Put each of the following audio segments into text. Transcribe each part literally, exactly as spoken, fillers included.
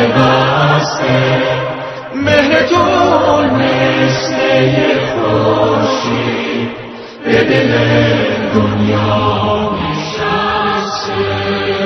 بسته مهرتون مثل خورشید به دل دنیا نشسته.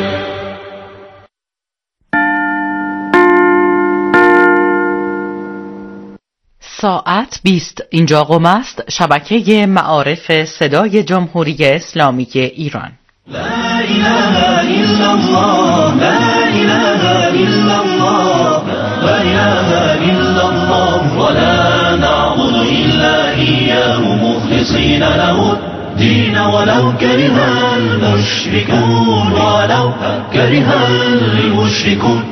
ساعت بیست. اینجا قم است، شبکه معارف صدای جمهوری اسلامی ایران. لا اله الا الله لا اله الا الله لا اله الا الله ولا نعبد الا اياه مخلصين له الدين ولو كره المشركون ولو كره المشركون.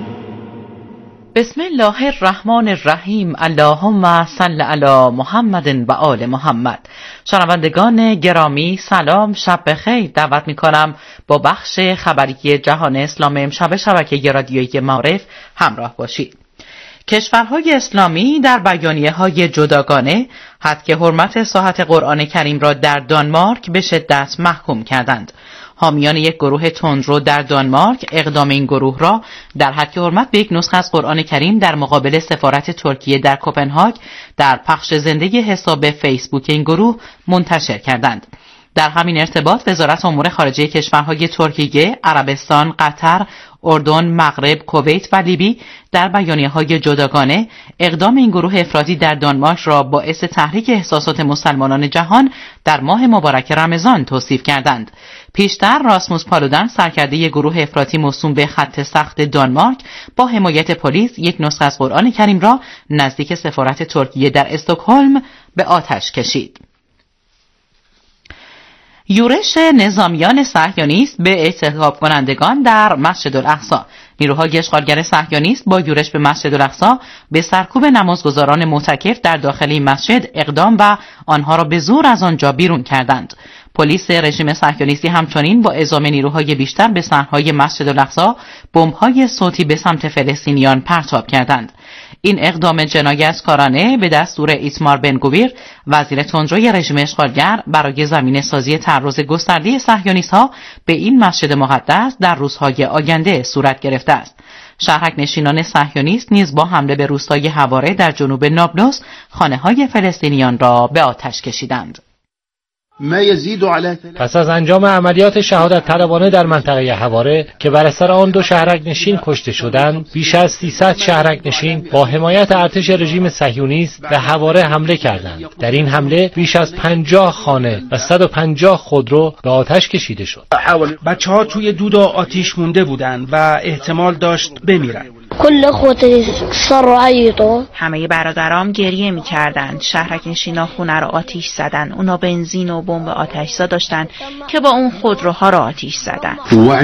بسم الله الرحمن الرحیم. اللهم صل علی محمد و آل محمد. شنوندگان گرامی سلام، شب بخیر. دعوت میکنم با بخش خبری جهان اسلام امشب شبکه رادیویی معارف همراه باشید. کشورهای اسلامی در بیانیه‌های جداگانه حد حرمت ساحت قرآن کریم را در دانمارک به شدت محکوم کردند. حامیان یک گروه تندرو در دانمارک اقدام این گروه را در حد حرمت به یک نسخه از قرآن کریم در مقابل سفارت ترکیه در کوپنهاگ در پخش زنده حساب فیسبوک این گروه منتشر کردند. در همین ارتباط وزارت امور خارجه کشورهای ترکیه، عربستان، قطر، اردن، مغرب، کویت و لیبی در بیانیه‌های جداگانه اقدام این گروه افراطی در دانمارک را باعث تحریک احساسات مسلمانان جهان در ماه مبارک رمضان توصیف کردند. پیشتر راسموس پالودن، سرکرده گروه افراطی موسوم به خط سخت دانمارک، با حمایت پلیس یک نسخه از قرآن کریم را نزدیک سفارت ترکیه در استکهلم به آتش کشید. یورش نظامیان صهیونیست به اعتصاب کنندگان در مسجد الاقصی. نیروهای اشغالگر صهیونیست با یورش به مسجد الاقصی به سرکوب نمازگزاران معتکف در داخل این مسجد اقدام و آنها را به زور از آنجا بیرون کردند. پلیس رژیم صهیونیستی همچنین با اعزام نیروهای بیشتر به صحنهای مسجد الاقصی بمب‌های صوتی به سمت فلسطینیان پرتاب کردند. این اقدام جنایتکارانه به دستور ایتمار بن گویر، وزیر تندروی رژیم اشغالگر، برای زمینه سازی تعرض گسترده صهیونیست‌ها به این مسجد مقدس در روزهای آینده صورت گرفته است. شهرک نشینان صهیونیست نیز با حمله به روستای حواره در جنوب نابلس خانه‌های فلسطینیان را به آتش کشیدند. پس از انجام عملیات شهادت طلبانه در منطقه حواره که بر اثر آن دو شهرک نشین کشته شدند، بیش از سیصد شهرک نشین با حمایت ارتش رژیم صهیونیست به حواره حمله کردند. در این حمله بیش از پنجاه خانه و صد و پنجاه خودرو به آتش کشیده شد. بچه‌ها توی دود و آتش مونده بودند و احتمال داشت بمیرن. کل اخوتی صاروا عیطوا. همه برادرام گریه می‌کردند. شهرک نشینا خونه رو آتش زدن. اونا بنزین و بمب آتش‌زا داشتن که با اون خودروها را آتش زدن.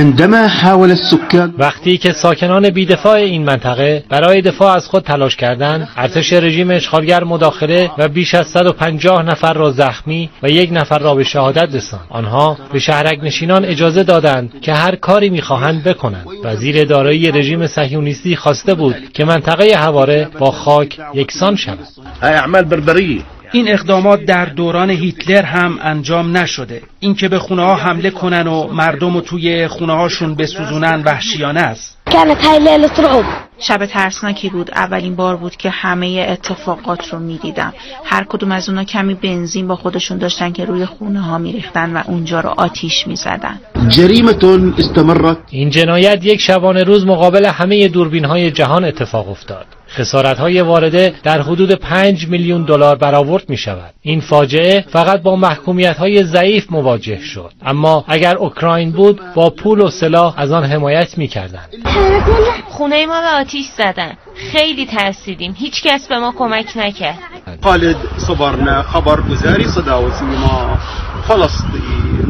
وقتی که ساکنان بی‌دفاع این منطقه برای دفاع از خود تلاش کردند، ارتش رژیم اشغالگر مداخله و بیش از صد و پنجاه نفر را زخمی و یک نفر را به شهادت رساند. آنها به شهرک نشینان اجازه دادند که هر کاری می‌خواهند بکنند. وزیر دارایی رژیم صهیونیستی خواسته بود که منطقه حواره با خاک یکسان شود. اعمال بربریه. این اقدامات در دوران هیتلر هم انجام نشده. این که به خونه ها حمله کنن و مردم رو توی خونه هاشون بسوزونن وحشیانه است. كانت هاي ليلة رعب. شب ترسناکی بود. اولین بار بود که همه اتفاقات رو میدیدم. هر کدوم از اونا کمی بنزین با خودشون داشتن که روی خونه ها میریختن و اونجا رو آتیش میزدن. جریمتون استمرت. این جنایت یک شبانه روز مقابل همه دوربین های جهان اتفاق افتاد. خسارت های وارده در حدود پنج میلیون دلار برآورد می شود. این فاجعه فقط با محکومیت های ضعیف مواجه شد. اما اگر اوکراین بود با پول و سلاح از آن حمایت می کردند. خونه ما به آتیش زدن. خیلی ترسیدیم. هیچ کس به ما کمک نکرد. خالد صبرنا خبرگزاری صدا و سیما فلسطین.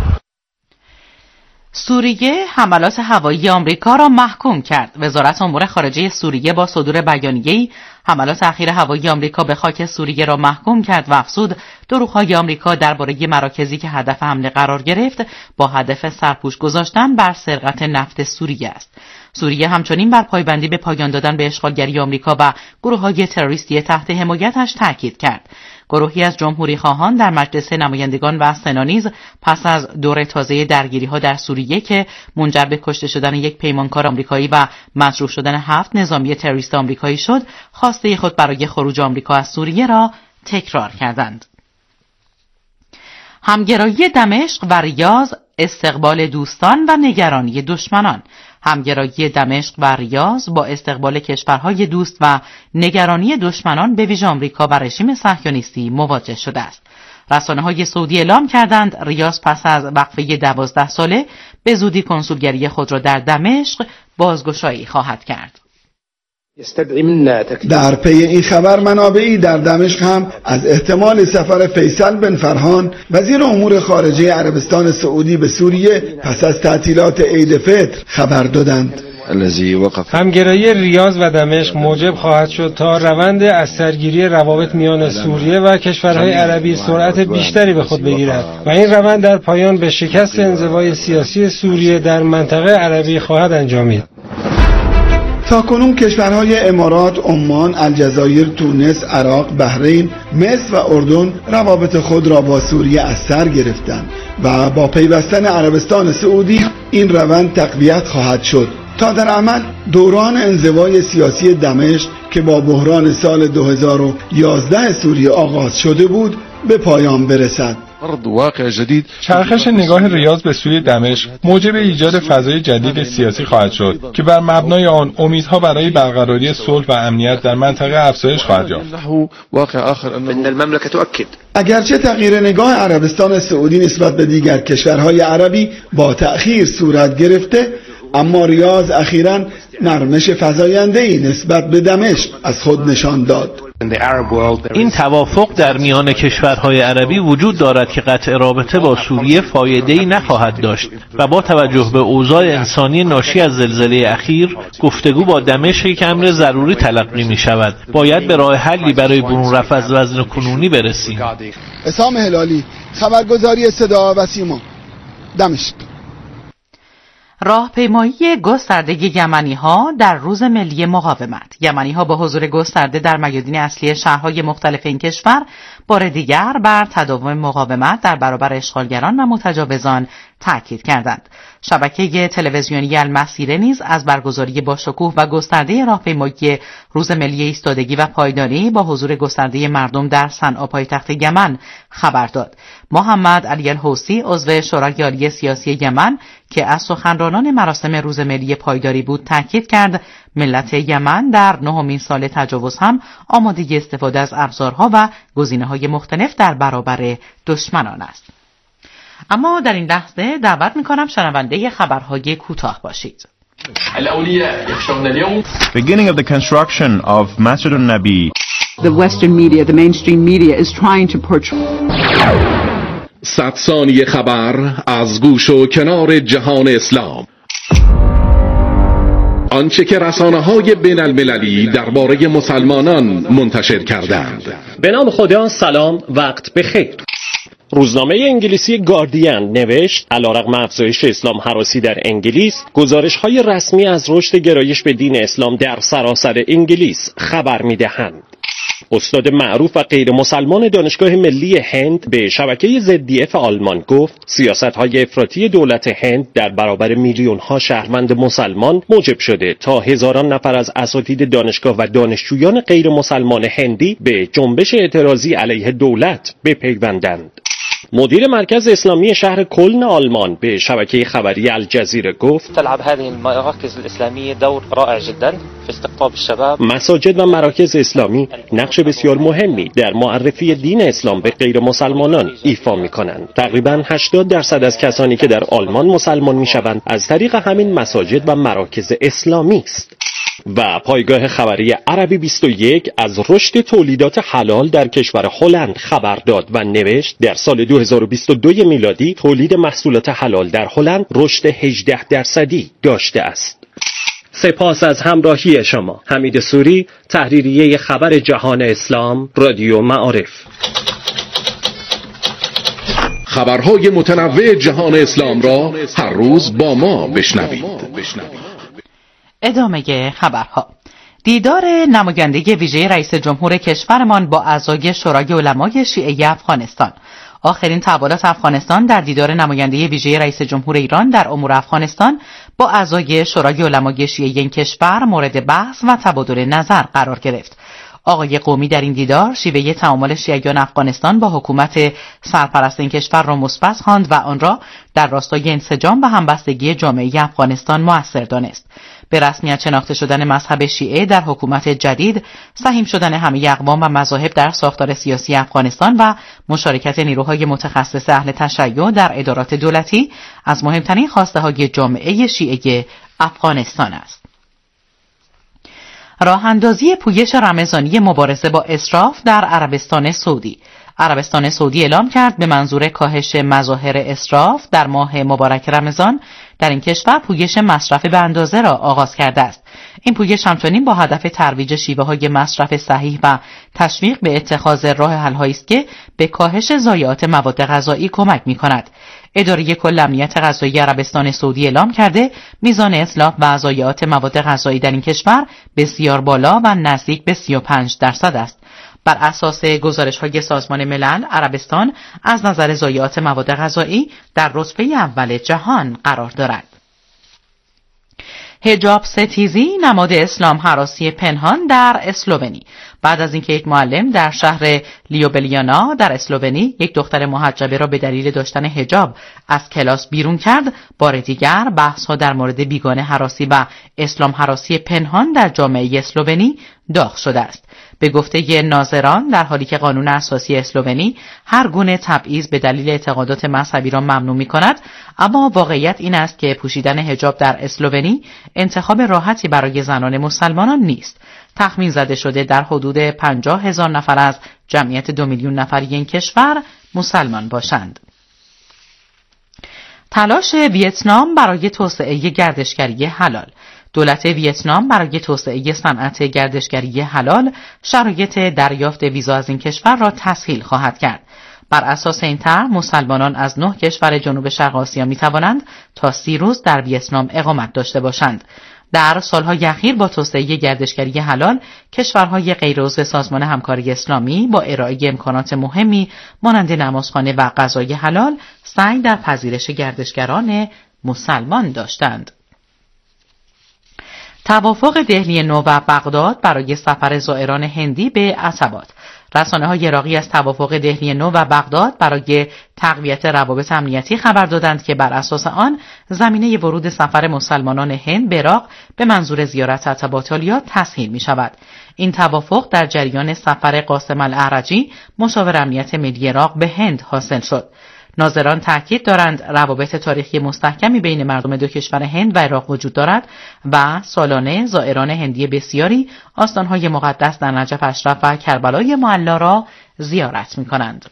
سوریه حملات هوایی آمریکا را محکوم کرد. وزارت امور خارجه سوریه با صدور بیانیه‌ای حملات اخیر هوایی آمریکا به خاک سوریه را محکوم کرد و افزود دروغ‌های آمریکا درباره مراکزی که هدف حمله قرار گرفت با هدف سرپوش گذاشتن بر سرقت نفت سوریه است. سوریه همچنین بر پایبندی به پایان دادن به اشغالگری آمریکا و گروه‌های تروریستی تحت حمایتش تاکید کرد. گروهی از جمهوری خواهان در مجلس نمایندگان و سنا نیز پس از دور تازه درگیری‌ها در سوریه که منجر به کشته شدن یک پیمانکار آمریکایی و مجروح شدن هفت نظامی تروریست آمریکایی شد، خواسته خود برای خروج آمریکا از سوریه را تکرار کردند. همگرایی دمشق و ریاض، استقبال دوستان و نگرانی دشمنان. همگرایی دمشق و ریاض با استقبال کشورهای دوست و نگرانی دشمنان به ویژه آمریکا و رژیم صهیونیستی مواجه شده است. رسانه‌های سعودی اعلام کردند ریاض پس از وقفه دوازده ساله به زودی کنسولگری خود را در دمشق بازگشایی خواهد کرد. در پی این خبر منابعی در دمشق هم از احتمال سفر فیصل بن فرحان وزیر امور خارجه عربستان سعودی به سوریه پس از تعطیلات عید فطر خبر دادند. همگرایی ریاض و دمشق موجب خواهد شد تا روند از سرگیری روابط میان سوریه و کشورهای عربی سرعت بیشتری به خود بگیرد و این روند در پایان به شکست انزوای سیاسی سوریه در منطقه عربی خواهد انجامید. تاکنون کشورهای امارات، عمان، الجزایر، تونس، عراق، بحرین، مصر و اردن روابط خود را با سوریه از سر گرفتند و با پیوستن عربستان سعودی این روند تقویت خواهد شد تا در عمل دوران انزوای سیاسی دمشق که با بحران سال دو هزار و یازده سوریه آغاز شده بود به پایان برسد. چرخش نگاه ریاض به سوی دمشق موجب ایجاد فضای جدید سیاسی خواهد شد که بر مبنای آن امیدها برای برقراری صلح و امنیت در منطقه افزایش خواهد یافت. اگرچه تغییر نگاه عربستان سعودی نسبت به دیگر کشورهای عربی با تأخیر صورت گرفته، اما ریاض اخیراً نرمش فزاینده‌ای نسبت به دمشق از خود نشان داد. این توافق در میان کشورهای عربی وجود دارد که قطع رابطه با سوریه فایده‌ای نخواهد داشت و با توجه به اوضاع انسانی ناشی از زلزله اخیر گفتگو با دمشق یک امر ضروری تلقی می شود. باید به راه حلی برای برون رفت از وضع کنونی برسیم. اسام هلالی، خبرگزاری صدا و سیما، دمشق. راهپیمایی گسترده یمنی‌ها در روز ملی مقاومت. یمنی‌ها با حضور گسترده در میادین اصلی شهرهای مختلف این کشور بار دیگر بر تداوم مقاومت در برابر اشغالگران و متجاوزان تاکید کردند. شبکه تلویزیونی المسیره نیز از برگزاری باشکوه و گسترده راهپیمایی روز ملی ایستادگی و پایداری با حضور گسترده مردم در صنعا پایتخت یمن خبر داد. محمد علی الحوثی عضو شورای عالی سیاسی یمن که از سخنرانان مراسم روز ملی پایداری بود تاکید کرد ملت یمن در نهمین سال تجاوز هم آماده استفاده از ابزارها و گزینه‌های مختلف در برابر دشمنان است. اما در این لحظه دعوت می‌کنم شنونده خبرهای کوتاه باشید. Beginning of the construction of Masjid al-Nabi. The Western media, the mainstream media is trying to portray. صد ثانیه خبر از گوش و کنار جهان اسلام. آنچه که رسانه‌های بین المللی درباره مسلمانان منتشر کردند. به نام خدا، سلام، وقت بخیر. روزنامه انگلیسی گاردین نوشت علیرغم افزایش اسلام هراسی در انگلیس، گزارش‌های رسمی از رشد گرایش به دین اسلام در سراسر انگلیس خبر می‌دهند. استاد معروف و غیر مسلمان دانشگاه ملی هند به شبکه زد دی اف آلمان گفت سیاست‌های افراطی دولت هند در برابر میلیون‌ها شهروند مسلمان موجب شده تا هزاران نفر از اساتید دانشگاه و دانشجویان غیر مسلمان هندی به جنبش اعتراضی علیه دولت بپیوندند. مدیر مرکز اسلامی شهر کلن آلمان به شبکه خبری الجزیره گفت تلعب هذه المراكز الإسلامية دور رائع جدا في استقطاب الشباب. مساجد و مراکز اسلامی نقش بسیار مهمی در معرفی دین اسلام به غیر مسلمانان ایفا می‌کنند. تقریباً هشتاد درصد از کسانی که در آلمان مسلمان می‌شوند از طریق همین مساجد و مراکز اسلامی است. و پایگاه خبری عربی بیست و یک از رشد تولیدات حلال در کشور هلند خبر داد و نوشت در سال دو هزار و بیست و دو میلادی تولید محصولات حلال در هلند رشد هجده درصدی داشته است. سپاس از همراهی شما. حمید سوری، تحریریه خبر جهان اسلام، رادیو معارف. خبرهای متنوع جهان اسلام را هر روز با ما بشنوید. ادامه خبرها. دیدار نماینده ویژه رئیس جمهور کشورمان با اعضای شورای علمای شیعه افغانستان. آخرین تحولات افغانستان در دیدار نماینده ویژه رئیس جمهور ایران در امور افغانستان با اعضای شورای علمای شیعه این کشور مورد بحث و تبادل نظر قرار گرفت. آقای قومی در این دیدار شیوه تعامل شیعیان افغانستان با حکومت سرپرست این کشور را مثبت خواند و آن را در راستای انسجام و همبستگی جامعه افغانستان مؤثر دانست. به رسمیت شناخته شدن مذهب شیعه در حکومت جدید، سهیم شدن همه اقوام و مذاهب در ساختار سیاسی افغانستان و مشارکت نیروهای متخصص اهل تشیع در ادارات دولتی از مهمترین خواسته‌های جامعه شیعه افغانستان است. راه اندازی پویش رمضانی مبارزه با اسراف در عربستان سعودی. عربستان سعودی اعلام کرد به منظور کاهش مظاهر اسراف در ماه مبارک رمضان در این کشور پویش مصرف به اندازه را آغاز کرده است. این پویش همچنین با هدف ترویج شیوه‌های مصرف صحیح و تشویق به اتخاذ راه حل‌هایی است که به کاهش ضایعات مواد غذایی کمک می‌کند. اداره کل امنیت غذایی عربستان سعودی اعلام کرده میزان اتلاف و ضایعات مواد غذایی در این کشور بسیار بالا و نزدیک به سی و پنج درصد است. بر اساس گزارش‌های سازمان ملل، عربستان از نظر ضایعات مواد غذایی در رتبه اول جهان قرار دارد. حجاب ستیزی نماد اسلام هراسی پنهان در اسلوونی. بعد از اینکه یک معلم در شهر لیوبلیانا در اسلوونی یک دختر محجبه را به دلیل داشتن حجاب از کلاس بیرون کرد، بار دیگر بحث‌ها در مورد بیگانه هراسی و اسلام هراسی پنهان در جامعه اسلوونی داغ شده است. به گفته ناظران، در حالی که قانون اساسی اسلوونی هر گونه تبعیض به دلیل اعتقادات مذهبی را ممنوع می‌کند، اما واقعیت این است که پوشیدن حجاب در اسلوونی انتخاب راحتی برای زنان مسلمانان نیست. تخمین زده شده در حدود پنجاه هزار نفر از جمعیت دو میلیون نفری این کشور مسلمان باشند. تلاش ویتنام برای توسعه گردشگری حلال. دولت ویتنام برای توسعه صنعت گردشگری حلال شرایط دریافت ویزا از این کشور را تسهیل خواهد کرد. بر اساس این طرح مسلمانان از نه کشور جنوب شرق آسیا می توانند تا سی روز در ویتنام اقامت داشته باشند. در سالهای اخیر با توسعه گردشگری حلال، کشورهای غیرعضو سازمان همکاری اسلامی با ارائه امکانات مهمی مانند نمازخانه و غذای حلال سعی در پذیرش گردشگران مسلمان داشتند. توافق دهلی نو و بغداد برای سفر زائران هندی به عتبات. رسانه‌های عراقی از توافق دهلی نو و بغداد برای تقویت روابط امنیتی خبر دادند که بر اساس آن زمینه ورود سفر مسلمانان هند به عراق به منظور زیارت عتبات تسهیل می شود. این توافق در جریان سفر قاسم الاعرجی مشاور امنیت ملی عراق به هند حاصل شد. ناظران تاکید دارند روابط تاریخی مستحکمی بین مردم دو کشور هند و عراق وجود دارد و سالانه زائران هندی بسیاری آستانهای مقدس در نجف اشرف و کربلای معلی را زیارت می‌کنند.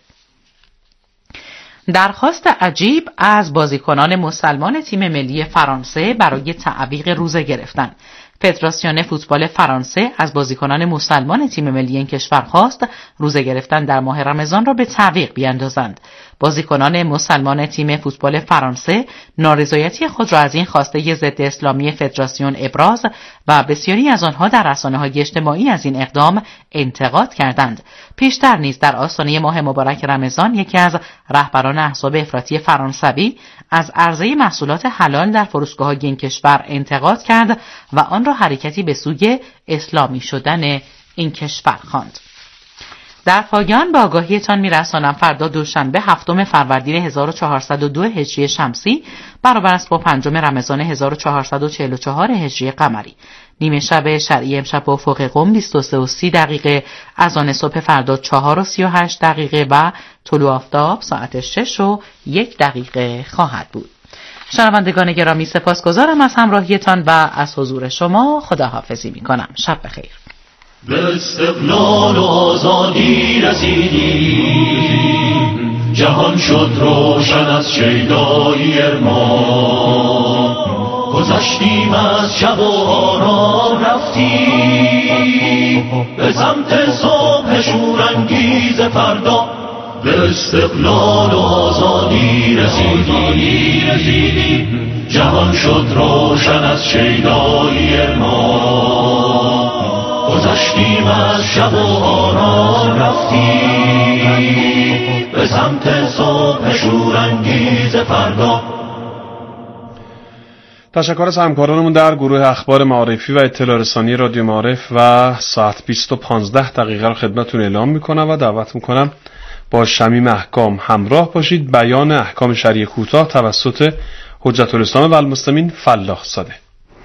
درخواست عجیب از بازیکنان مسلمان تیم ملی فرانسه برای تعویق روزه گرفتن. فدراسیون فوتبال فرانسه از بازیکنان مسلمان تیم ملی این کشور خواست روزه گرفتن در ماه رمضان را به تعویق بیاندازند. بازیکنان مسلمان تیم فوتبال فرانسه نارضایتی خود را از این خواسته ضد اسلامی فدراسیون ابراز و بسیاری از آنها در رسانه‌های اجتماعی از این اقدام انتقاد کردند. پیشتر نیز در آستانه ماه مبارک رمضان یکی از رهبران احزاب افراطی فرانسوی از عرضه محصولات حلال در فروشگاه‌های این کشور انتقاد کرد و آن را حرکتی به سوی اسلامی شدن این کشور خواند. در پایان با آگاهیتان می‌رسانم فردا دوشنبه هفتم فروردین هزار و چهارصد و دو هجری شمسی برابر است با پنجم رمضان هزار و چهارصد و چهل و چهار هجری قمری. نیمه شب شرعی امشب با افق قم بیست و سه و سی دقیقه، اذان صبح فردا چهار و سی و هشت دقیقه و طلوع آفتاب ساعت شش و یک دقیقه خواهد بود. شنوندگان گرامی سپاسگزارم از همراهیتان و از حضور شما. خداحافظی می‌کنم. شب بخیر. به استقلال و آزادی رسیدیم، جهان شد روشن از شیدایی ارمان، گذشتیم از شب و آرام رفتیم به سمت صبح شورانگیز فردا. به استقلال و آزادی رسیدیم، جهان شد روشن از شیدایی ما، گذشتیم از شب و آرام رفتیم به سمت صبح شورانگیز فردا. تشکر از همکارانمون در گروه اخبار معارفی و اطلاع رسانی رادیو معارف و ساعت بیست و پانزده دقیقه رو خدمتتون اعلام میکنم و دعوت میکنم با شمیم احکام همراه باشید. بیان احکام شرعی کوتاه توسط حجت الاسلام و المسلمین فلاح زاده.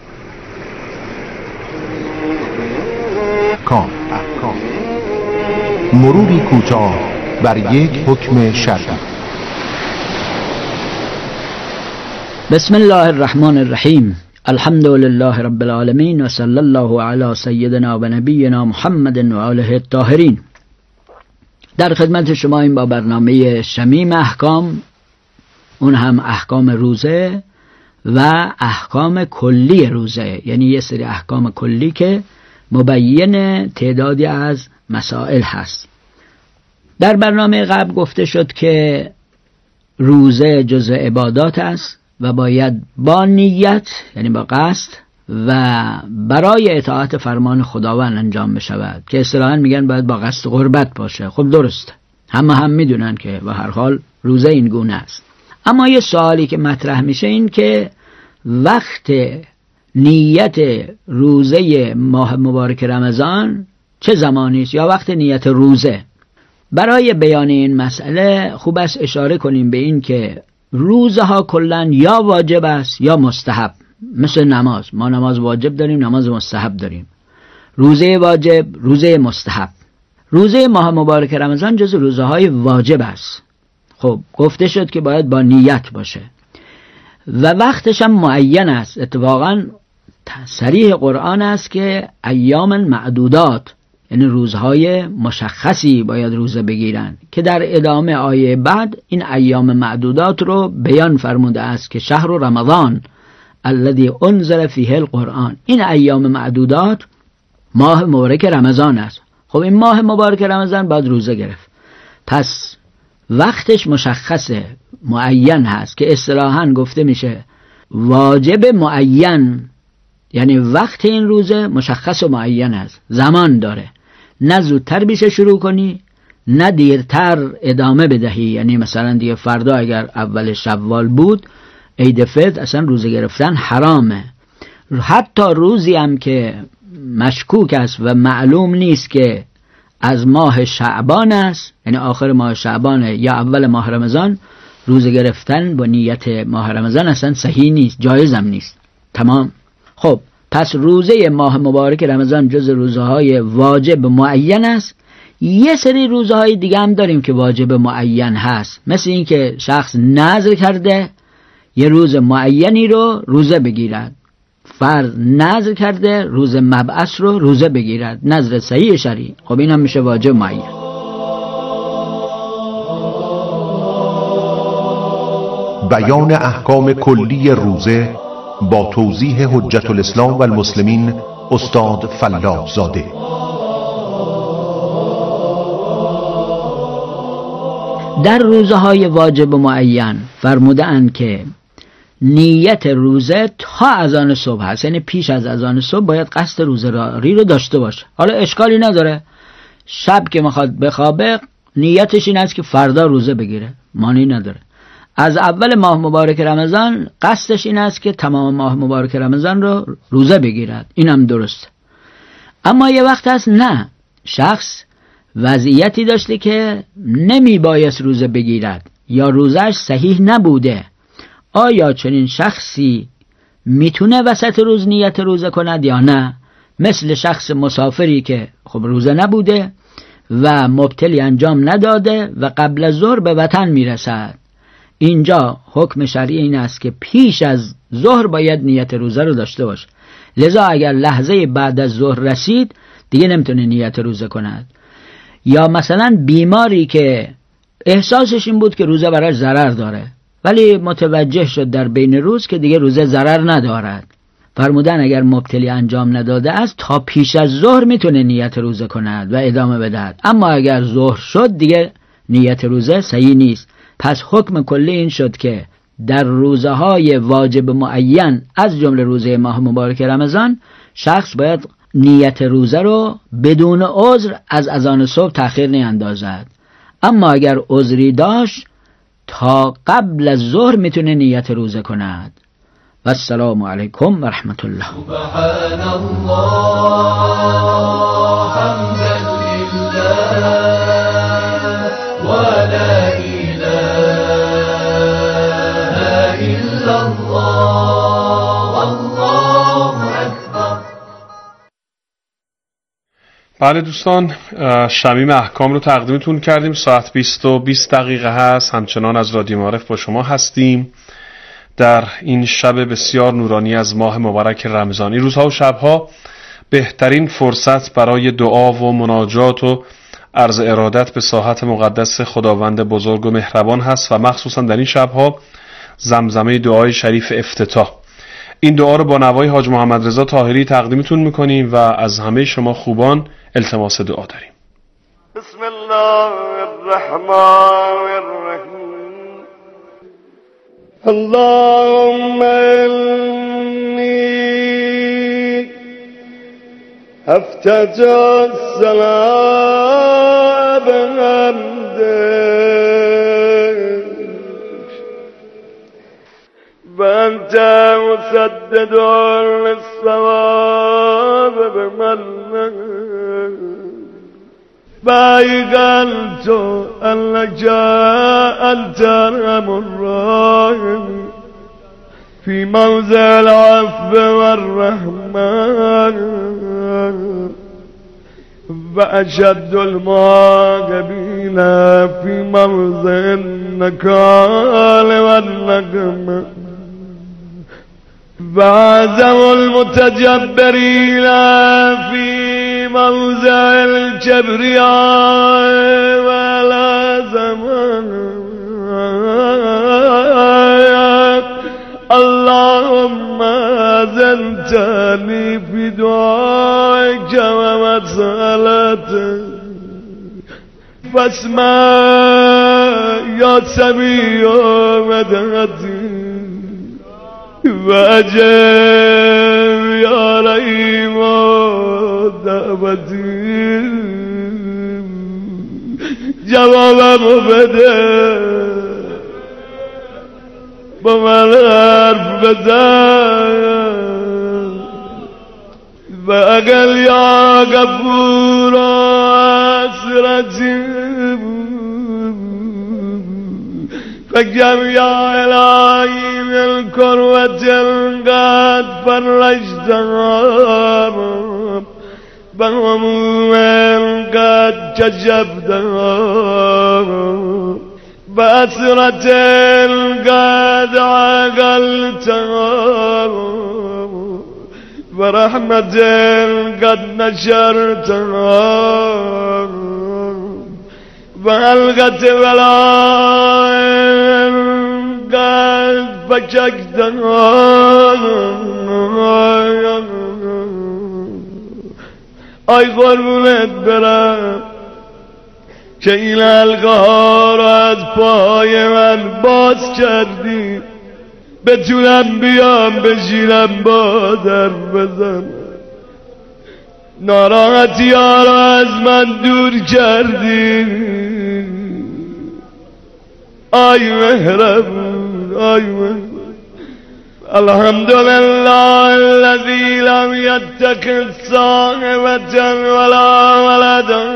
احکام مروری کوتاه بر یک حکم شرعی. بسم الله الرحمن الرحیم. الحمد لله رب العالمین و صلی الله علی سیدنا و نبینا محمد و آله الطاهرین. در خدمت شما این با برنامه شمیم احکام، اون هم احکام روزه و احکام کلی روزه، یعنی یه سری احکام کلی که مبین تعدادی از مسائل هست. در برنامه قبل گفته شد که روزه جزء عبادات است و باید با نیت، یعنی با قصد و برای اطاعت فرمان خداوند انجام بشود، که اصطلاحاً میگن باید با قصد قربت باشه. خب درست، همه هم میدونن که به هر حال روزه این گونه است. اما یه سوالی که مطرح میشه این که وقت نیت روزه ماه مبارک رمضان چه زمانی است، یا وقت نیت روزه. برای بیان این مسئله خوب است اشاره کنیم به این که روزه ها کلن یا واجب است یا مستحب. مثل نماز، ما نماز واجب داریم، نماز مستحب داریم. روزه واجب، روزه مستحب. روزه ماه مبارک رمضان جز روزه های واجب است. خب گفته شد که باید با نیت باشه و وقتش هم معین است. اتفاقا صریح قرآن است که ایام معدودات، یعنی روزهای مشخصی باید روزه بگیرن، که در ادامه آیه بعد این ایام معدودات رو بیان فرموده است که شهر رمضان الذی انزل فیه القرآن. این ایام معدودات ماه مبارک رمضان است. خب این ماه مبارک رمضان باید روزه گرفت، پس وقتش مشخصه، معین هست، که اصطلاحاً گفته میشه واجب معین، یعنی وقت این روزه مشخص و معین است، زمان داره، نه زودتر بیشه شروع کنی نه دیرتر ادامه بدهی. یعنی مثلا دیگه فردا اگر اول شوال بود، عید فطر، اصلا روزه گرفتن حرامه. حتی روزی هم که مشکوک است و معلوم نیست که از ماه شعبان است، یعنی آخر ماه شعبان یا اول ماه رمضان، روزه گرفتن با نیت ماه رمضان اصلا صحیح نیست، جایزم نیست. تمام. خب پس روزه ماه مبارک رمضان جز روزهای واجب معین است. یه سری روزهای دیگه هم داریم که واجب معین هست، مثل این که شخص نذر کرده یه روز معینی رو روزه بگیرد. فرض نذر کرده روز مبعث رو روزه بگیرد، نذر صحیح شرعی. خب این هم میشه واجب معین. بیان احکام کلی روزه با توضیح حجت الاسلام و المسلمین استاد فلاح زاده. در روزه های واجب معین فرموده اند که نیت روزه تا اذان صبح هست، یعنی پیش از اذان صبح باید قصد روزداری رو داشته باشه. حالا اشکالی نداره، شب که میخواد بخوابه نیتش این است که فردا روزه بگیره، معنی نداره. از اول ماه مبارک رمضان قصدش این است که تمام ماه مبارک رمضان رو روزه بگیرد، اینم درست. اما یه وقت هست نه، شخص وضعیتی داشته که نمی بایست روزه بگیرد یا روزش صحیح نبوده. آیا چنین شخصی میتونه وسط روز نیت روزه کند یا نه؟ مثل شخص مسافری که خب روزه نبوده و مبتلی انجام نداده و قبل از ظهر به وطن میرسد. اینجا حکم شرعی این است که پیش از ظهر باید نیت روزه رو داشته باشه. لذا اگر لحظه بعد از ظهر رسید دیگه نمیتونه نیت روزه کند. یا مثلا بیماری که احساسش این بود که روزه براش ضرر داره ولی متوجه شد در بین روز که دیگه روزه ضرر ندارد، فرمودن اگر مبتلی انجام نداده است تا پیش از ظهر میتونه نیت روزه کند و ادامه بدهد. اما اگر ظهر شد دیگه نیت روزه صحیح نیست. پس حکم کلی این شد که در روزه های واجب معین از جمله روزه ماه مبارک رمضان شخص باید نیت روزه رو بدون عذر از اذان صبح تأخیر نیندازد. اما اگر عذری داشت تا قبل از ظهر میتونه نیت روزه کند. و السلام علیکم و رحمت الله. سبحان الله حمدا لله و لا اله الا الله والله اکبر. بله دوستان، شمیم احکام رو تقدیمتون کردیم. ساعت بیست و بیست دقیقه هست. همچنان از رادیو معارف با شما هستیم در این شب بسیار نورانی از ماه مبارک رمضان. این روزها و شبها بهترین فرصت برای دعا و مناجات و عرض ارادت به ساحت مقدس خداوند بزرگ و مهربان هست و مخصوصا در این شبها زمزمه دعای شریف افتتاح. این دعا رو با نوای حاج محمد رضا طاهری تقدیمتون میکنیم و از همه شما خوبان التماس دعا داریم. بسم الله الرحمن الرحیم. اللهم إني أفتتح الصلاة بحمدك وأنت مسدد للصواب بمنك بايقنت أنك أنت أرحم الراحمين في موضع العفو والرحمة وأشد المعاقبين في موضع النكال والنقمة وأعظم المتجبرين في موضع الكبرياء والعظمة. اللهم أذنتني في دعائك ومسألتك فاسمع يا سميع مدحتي وأجب يا رحيم دعوتي. جوابم بده با من حرف بزن و اگر یا غفور حسرتی فکم یا الهی من کروت قد فرجتها و هموم قد کشفتها بأسرة قد عقلتها ورحمة قد نشرتها وألقت بلاء قد فككتها. آی قربونت برم که این حلقه ها را از پای من باز کردی بتونم بیام بشینم با در بزنم. ناراحتی ها را از من دور کردی. آی مهربون، آی مهربون. الحمدلله الذي لم يتخذ صاحبة ولا ولدا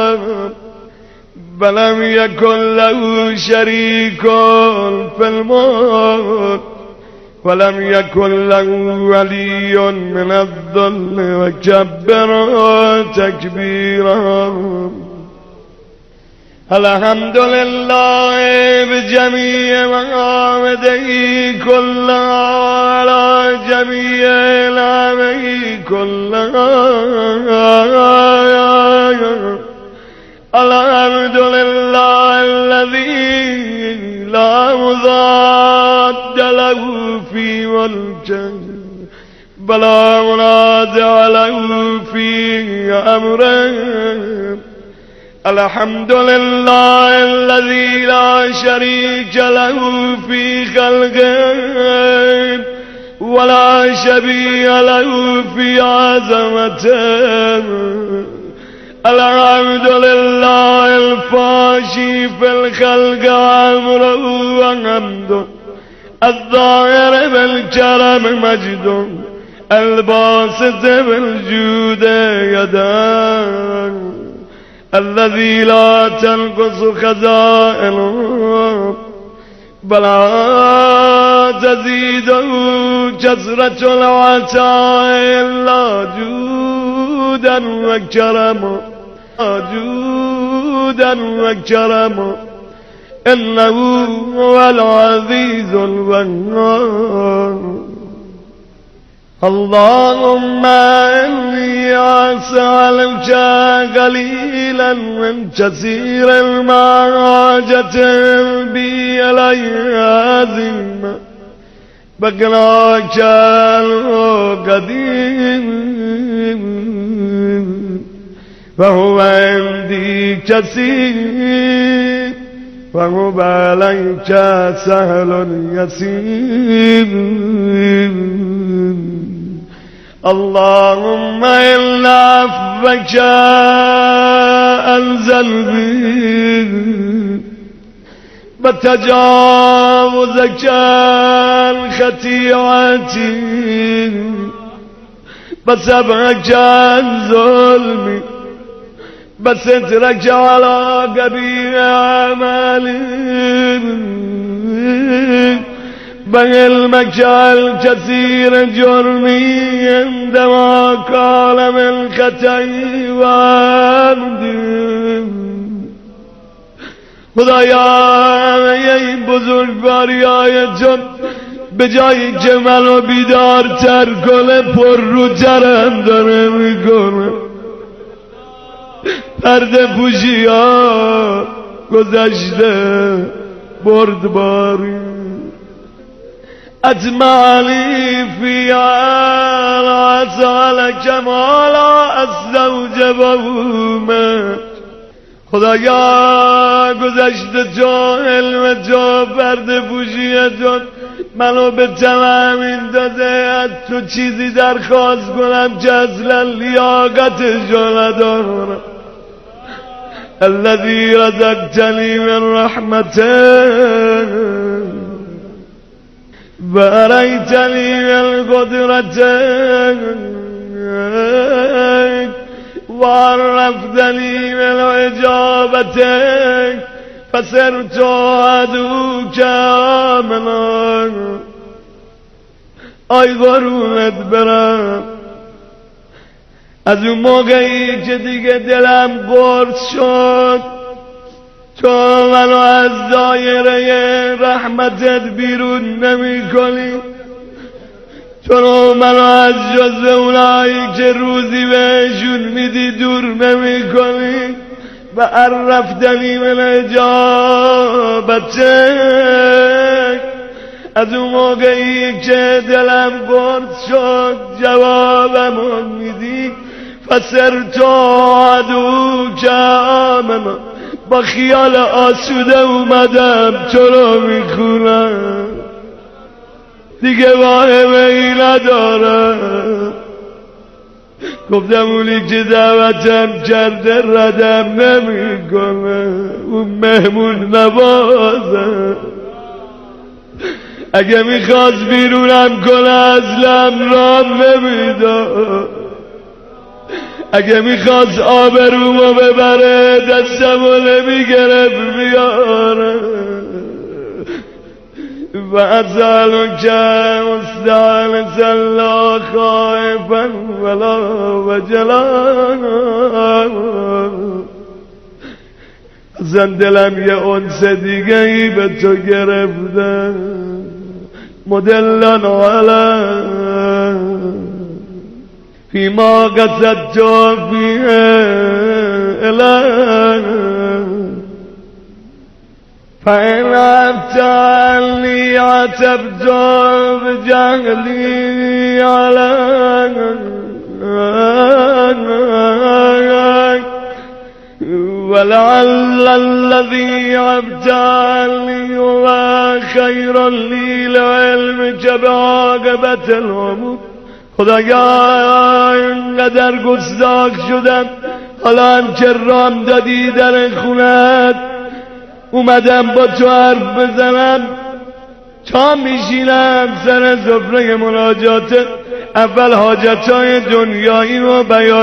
ولم يكن له شريك في الملك ولم يكن له ولي من الذل وكبره تكبيرا. الحمد لله بجميع محامده كلها على جميع نعمه كلها. الحمد لله الذي لا مضاد له في ملكه ولا منازع له في أمره الحمد لله الذي لا شريك له في خلقه ولا شبيه له في عظمته. الحمد لله الفاشي في الخلق عمره وحمده، الظاهر بالكرم مجده، الباسط بالجود يداه، الذي لا تنقص خزائنه بلا تزيده كثرة العطاء إلا جودا وكرما، جودا وكرما، إنه هو العزيز الوهاب. اللهم إني أسألك قليلا من كثير ما حاجة بي إليه عظيما، بقناك القديم وهو عندي كثير، وهو عليك سهل يسير. اللهم إن عفوك أنزل بي بتجاوزك عن خطيئتي، بسبعك عن ظلمي، بسترك على قبيح أعمالي، بعلمك الكثير جرمي عندما قال من خطئي وعمدي. خدایا ای بزرگواری آیتون به جای که منو بیدارتر کنه پر رو ترم داره میکنه. پرده پوشی ها گذشته بردباری، اجمالی فی علا سالک مالا استوجبهما. خدایا گذشته تو، علم تو، پرده پوشی تو منو به تمام داده. از تو چیزی درخواست کنم که اصلا لیاقتشو ندارم. الذي رزقتني من رحمته وأريتني من قدرتك وعرفتني من إجابتك فصرت عدوك آمنا. آی قرونت برم از اون موقعی که دیگه دلم قرص شد، تو منو از دایره رحمتت بیرون نمی کنی، تو منو از جزو اونایی که روزی بهشون میدی دور نمی کنی. و عرفتنی من اجابتک، از اون موقعی که دلم قرص شد جوابمو میدی. فصرت عدوک آمنا، با خیال آسوده اومدم تو رو میخونم، دیگه واهمه ای ندارم. گفتم اونی که دعوتم کرده ردم نمیکنه، اون مهمون نوازه. اگه میخواست بیرونم کنه اصلا رام نمیداد، اگه میخواست آبرومو ببره دستمو نمیگرفت بیاره. و ازالک مستانسا لا خائفا ولا وجلا. ازن دلم یه انس دیگه ای به تو گرفته، مدلن علی فيما قصدت فيه إله. فإن عبت عني عتبت بجهلي عليك، ولعل الذي ابتعني و خیر لی العلم که به عاقبت الامور. خدایا اینقدر گستاخ شدم، حالا هم که رام دادی در خونت اومدم با تو حرف بزنم، تا میشینم سر سفره مناجات اول حاجتهای دنیایی رو بیان